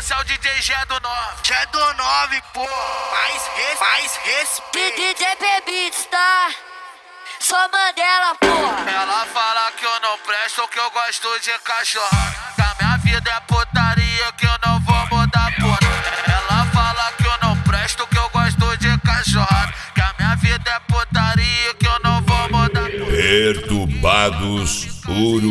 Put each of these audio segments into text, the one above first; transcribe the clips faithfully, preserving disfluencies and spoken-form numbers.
esse é o D J G do nove. G do nove, pô. Mais, res, mais respeito. D J P-Beats, tá? Só Mandela, porra. Ela fala que eu não presto, que eu gosto de cachorrada. Que a minha vida é putaria, que eu não vou mudar, porra. Ela fala que eu não presto, que eu gosto de cachorrada. Que a minha vida é putaria, que eu não vou mudar, porra. Perturbados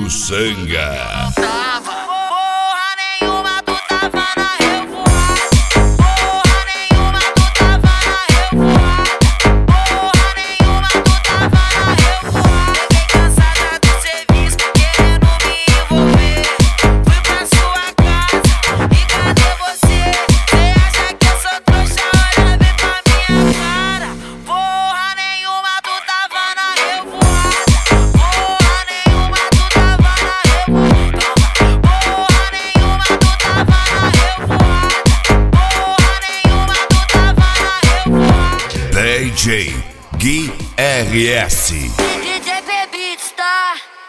Uruçanga. Tava. Porra nenhuma, tu tava na revoada. Porra nenhuma, tu tava na revoada. Porra nenhuma, tu tava na revoada. Cheguei cansada do serviço, querendo me envolver. Fui pra sua casa, e cadê você? Cê acha que eu sou trouxa? Olha bem pra minha cara. Porra nenhuma, tu tava na revoada. Porra nenhuma, tu tava na revoada. Porra nenhuma, tu tava na revoada. Porra nenhuma, tu tava na revoada. D J Gui R S. D J P-Beats, tá?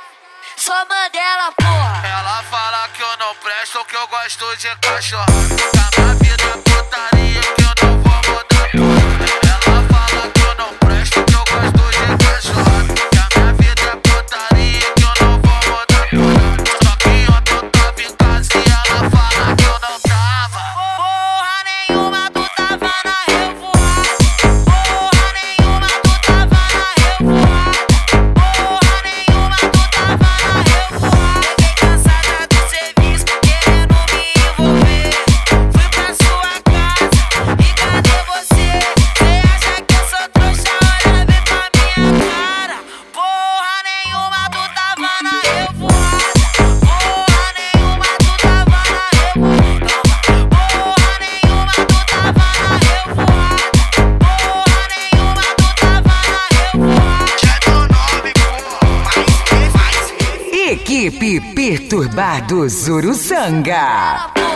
Só Mandela, porra. Ela fala que eu não presto, que eu gosto de cachorrada. Que a minha vida é putaria, que eu não vou mudar, porra. Ela fala que eu não presto, que eu gosto de cachorrada. Que a minha vida é putaria, que eu não vou mudar, porra. Só que ontem eu tava em casa e ela fala que eu não tava. Porra nenhuma, tu tava na revoada. Porra nenhuma, tu tava na revoada. Porra nenhuma, tu tava na revoada. Cheguei cansada do serviço, querendo me envolver. Fui pra sua casa, e cadê você? Cê acha que eu sou trouxa? Olha bem pra minha cara. Porra nenhuma, tu tava na revoada. Porra nenhuma, tu tava na revoada. Porra nenhuma, tu tava na revoada. Porra nenhuma, tu tava na revoada. G do nove, pô. Mais, res, mais respeito. Equipe Perturbados Uruçanga.